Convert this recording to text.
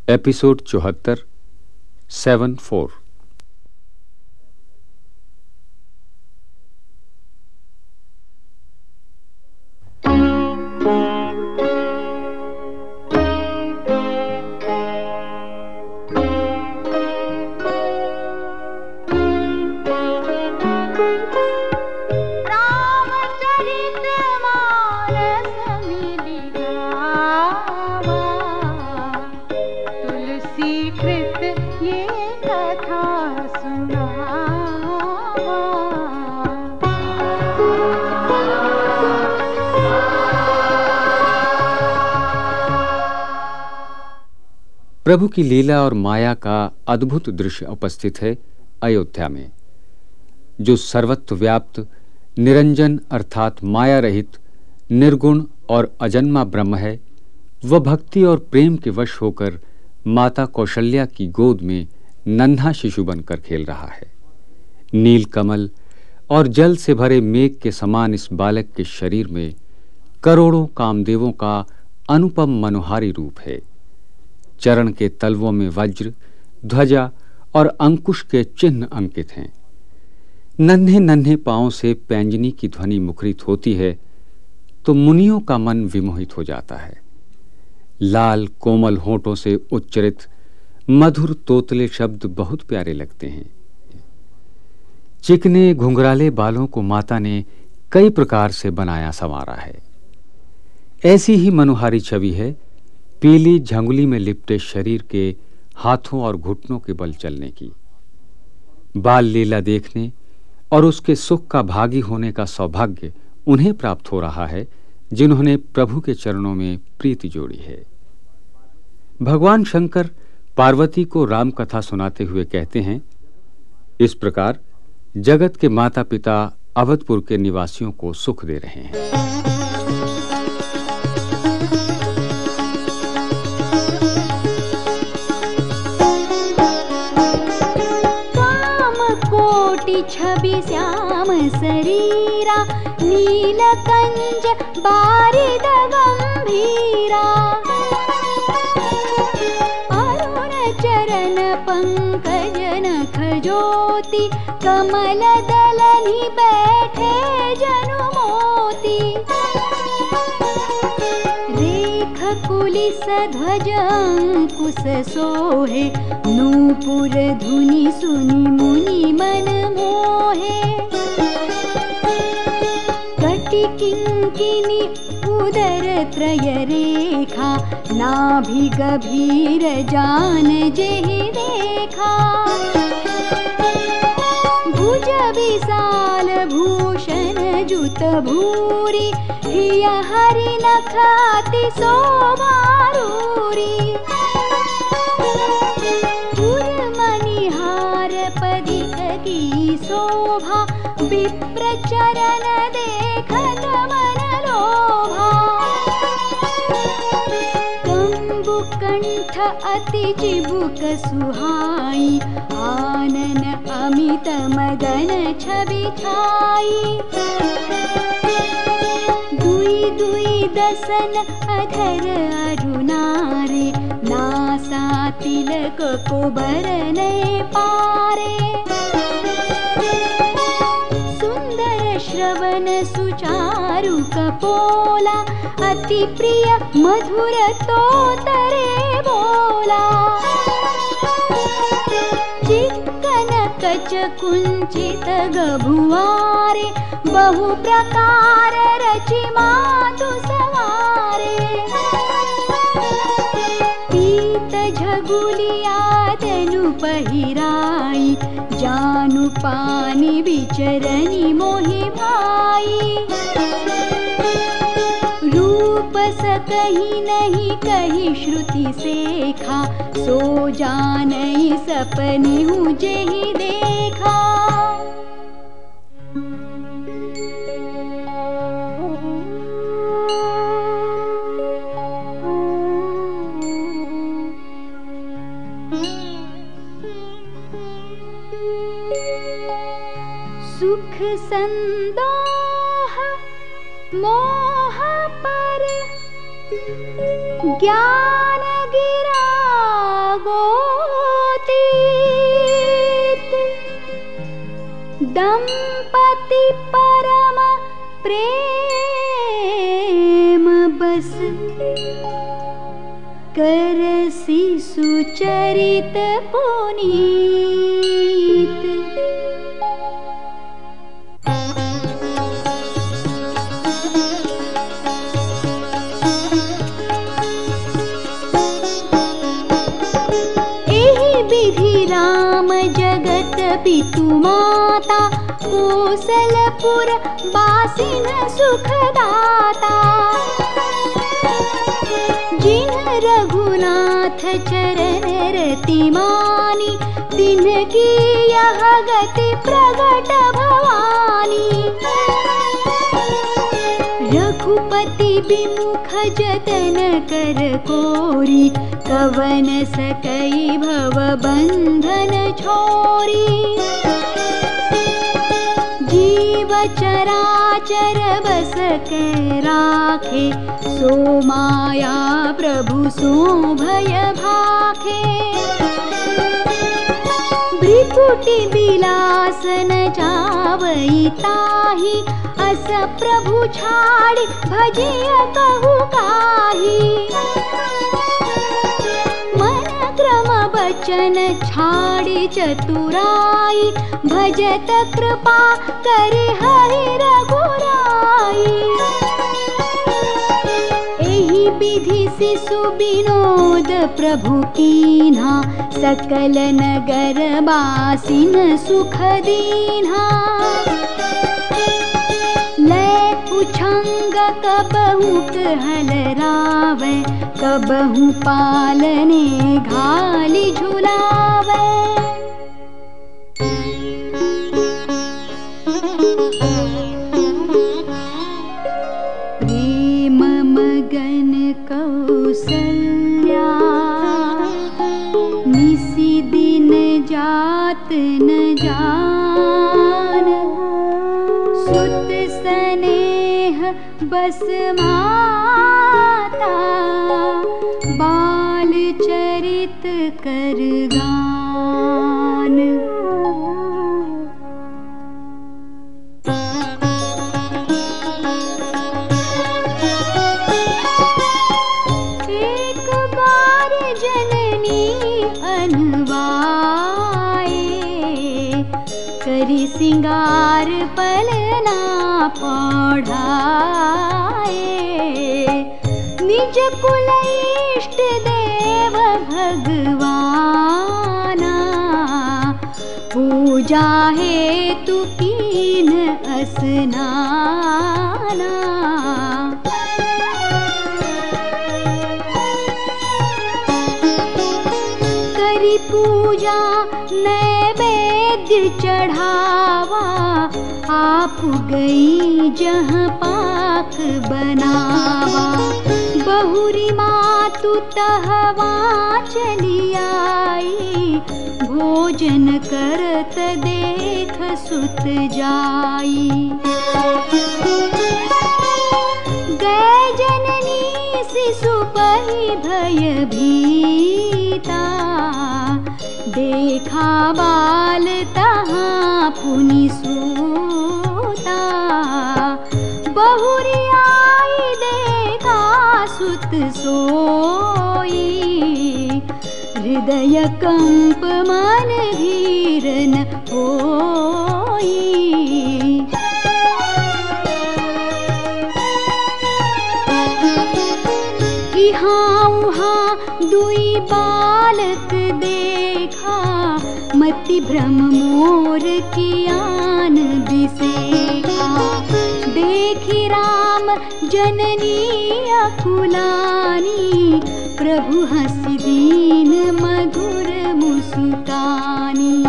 Episode 74 7-4। प्रभु की लीला और माया का अद्भुत दृश्य उपस्थित है अयोध्या में। जो सर्वत्र व्याप्त निरंजन अर्थात माया रहित निर्गुण और अजन्मा ब्रह्म है, वह भक्ति और प्रेम के वश होकर माता कौशल्या की गोद में नन्हा शिशु बनकर खेल रहा है। नील कमल और जल से भरे मेघ के समान इस बालक के शरीर में करोड़ों कामदेवों का अनुपम मनोहारी रूप है। चरण के तलवों में वज्र, ध्वजा और अंकुश के चिन्ह अंकित हैं। नन्हे नन्हे पांवों से पैंजनी की ध्वनि मुखरित होती है तो मुनियों का मन विमोहित हो जाता है। लाल कोमल होठों से उच्चरित मधुर तोतले शब्द बहुत प्यारे लगते हैं। चिकने घुंघराले बालों को माता ने कई प्रकार से बनाया संवारा है। ऐसी ही मनोहारी छवि है पीली झंगुली में लिपटे शरीर के हाथों और घुटनों के बल चलने की। बाल लीला देखने और उसके सुख का भागी होने का सौभाग्य उन्हें प्राप्त हो रहा है जिन्होंने प्रभु के चरणों में प्रीति जोड़ी है। भगवान शंकर पार्वती को राम कथा सुनाते हुए कहते हैं, इस प्रकार जगत के माता पिता अवधपुर के निवासियों को सुख दे रहे हैं। छवि श्याम शरीरा, नीलकंज बारिद गंभीरा। अरुण चरण पंकज नख ज्योति, कमल दलनि बैठे जनु मोती। रेख कुलिस ध्वज अंकुश सोहे, नूपुर धुनि सुनि मुनि मन मोहे। कटि किंकिनी उदर त्रय रेखा, नाभि गभीर जान जेहि देखा। भुज विशाल भूषण जुत भूरि, हिय हरि नख अति शोभा रूरी। शोभा विप्र चरण देखत मन लोभा। कंबु कंठ अति चिबुक सुहाई, आनन अमित मदन छवि छाई। दुई दुई दसन अधर अरुणारे, नासा तिलक को बरने पारे। श्रवण सुचारु कपोला, अति प्रिय मधुर तोतरे बोला। चिक्कन कच कुंचित गभुआरे, बहु प्रकार रचि मातु सवारे। पीत झगुलिया तनु पहिराई, जानु पानी विचरनी मोहि भाई। रूप सकहि नहीं कही श्रुति सेखा, सो जानई सपने हूँ जेहि देखा। सुख संदोह मोह पर, ज्ञान गिरा दंपति परम प्रेम बस करसी सुचरित पुनीत। विधि राम जगत पितु माता कौशलपुर बासिन सुखदाता। जिन रघुनाथ चरण रति मानी तिनकी यह गति प्रगट भवानी। रघुपति विमुख जतन कर कोरी कवन सकई भव बंधन छोरी। जीव चराचर बस के राखे सो माया प्रभु सो भय भाखे। भृकुटि बिलासन जावई ताहि अस प्रभु छाड़ि भजिय कहु काहि। मन क्रम बचन छाड़ि चतुराई भजत कृपा करि हरि रघुराई। एहि विधि शिशु विनोद प्रभु कीन्हा सकल नगर बासिन सुख दीन्हा। उछंग कबहु कहल रावै कबहु पालने घाली झुलावै। प्रेम मगन कौसल्या निसी दिन जात न जान। सुत स्नेह बस माता बाल चरित कर गान। एक बार जननी अनवाए करी सिंगार पलना पढ़ाए। निज कुल इष्ट देव भगवाना पूजा हेतु कीन स्नाना। करी पूजा नैवेद्य चढ़ावा आप गई जहाँ पाक बनावा। बहुरी मातु तहवा चली आई भोजन करत देख सुत जाई। गए जननी शिशु पहि भय भीता देखा बाल तहाँ पुनि सूता। बहुरी आई देखा सुत सोई हृदय कंप मन धीर न होई। इहाँ उहाँ दुई बालक देखा मति भ्रम मोर कियान बिसेखा। देखी राम जननी अकुलानी प्रभु हंसी दीन मधुर मुस्कानी।